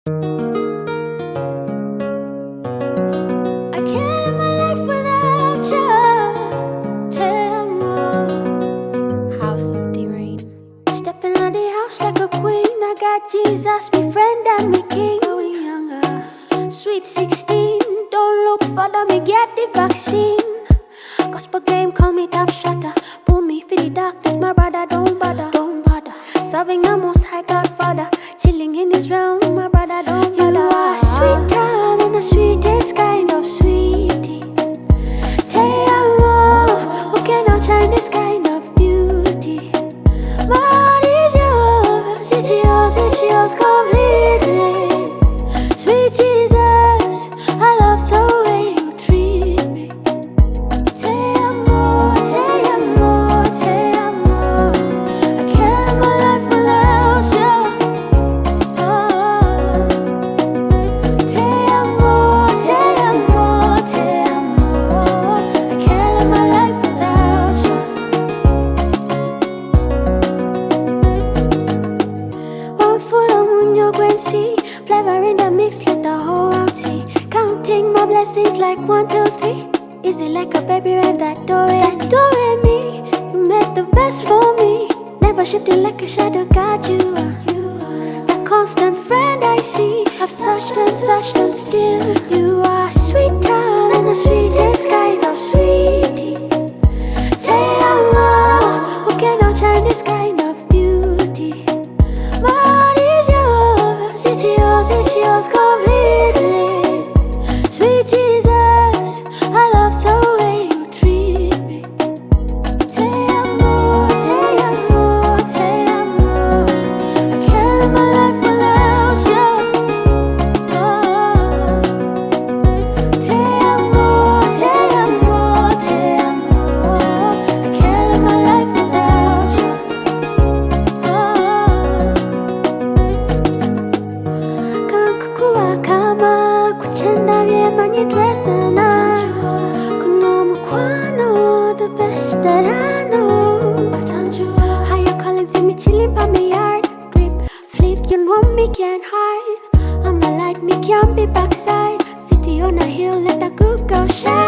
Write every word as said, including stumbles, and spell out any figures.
I can't live my life without you. Tell me, House of D-Rain. Stepping out the house like a queen. I got Jesus, me friend and me king. Growing younger, sweet sixteen. Don't look further, me get the vaccine. Gospel game, call me top shutter. Pull me for the darkness, my brother, don't bother, don't bother. Serving the most high Godfather, chilling in his realm, my brother, don't bother. You are sweeter than the sweetest kind of sweetie. Te amo, who cannot shine this kind of beauty? My heart is yours, it's yours, it's yours completely. Sweet Jesus, I love the way you treat me. Te amo, te amo, te amo. I can't live my life without you. Oh. Te amo, te amo, te amo. I can't live my life without you. One full of muño Gwency, flavor in the mix, let the whole out see. Counting my blessings like one, two, three. Easy like a baby and that door that door in me. You make the best for me. Never shifting like a shadow, God, you are. You are the constant friend I see. I've searched and searched and still you are sweeter than the sweetest kind of sweetie. Te amo, who cannot shine this kind of beauty? My heart is yours, it's yours, it's yours completely. Sweet Jesus, I love the way you treat me. Te amo, te amo, te amo. I can't live my life without you. Oh. Te amo, te amo, te amo. I can't live my life without you. Oh. Kakukuwa kama kuchendage manitwesana. Kunomukwano, the best that I know. How you calling to me chilling by my yard? Grip, flip, you know me can't hide. I'm the light, me can't be backside. City on a hill, let the good girl shine.